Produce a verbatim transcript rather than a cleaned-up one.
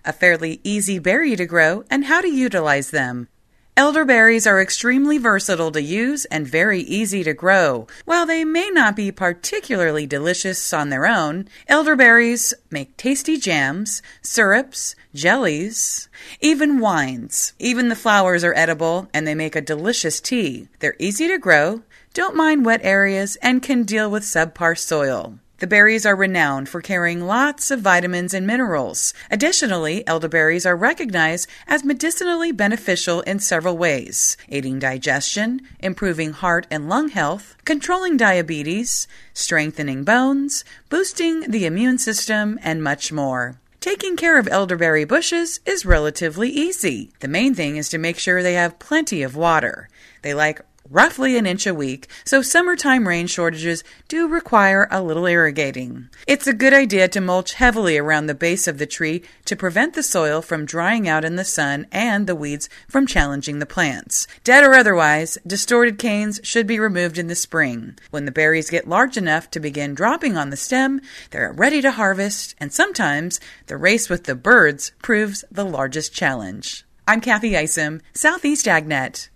a fairly easy berry to grow, and how to utilize them. Elderberries are extremely versatile to use and very easy to grow. While they may not be particularly delicious on their own, elderberries make tasty jams, syrups, jellies, even wines. Even the flowers are edible and they make a delicious tea. They're easy to grow, don't mind wet areas, and can deal with subpar soil. The berries are renowned for carrying lots of vitamins and minerals. Additionally, elderberries are recognized as medicinally beneficial in several ways, aiding digestion, improving heart and lung health, controlling diabetes, strengthening bones, boosting the immune system, and much more. Taking care of elderberry bushes is relatively easy. The main thing is to make sure they have plenty of water. They like roughly an inch a week, so summertime rain shortages do require a little irrigating. It's a good idea to mulch heavily around the base of the tree to prevent the soil from drying out in the sun and the weeds from challenging the plants. Dead or otherwise, distorted canes should be removed in the spring. When the berries get large enough to begin dropping on the stem, they're ready to harvest, and sometimes the race with the birds proves the largest challenge. I'm Kathy Isom, Southeast AgNet.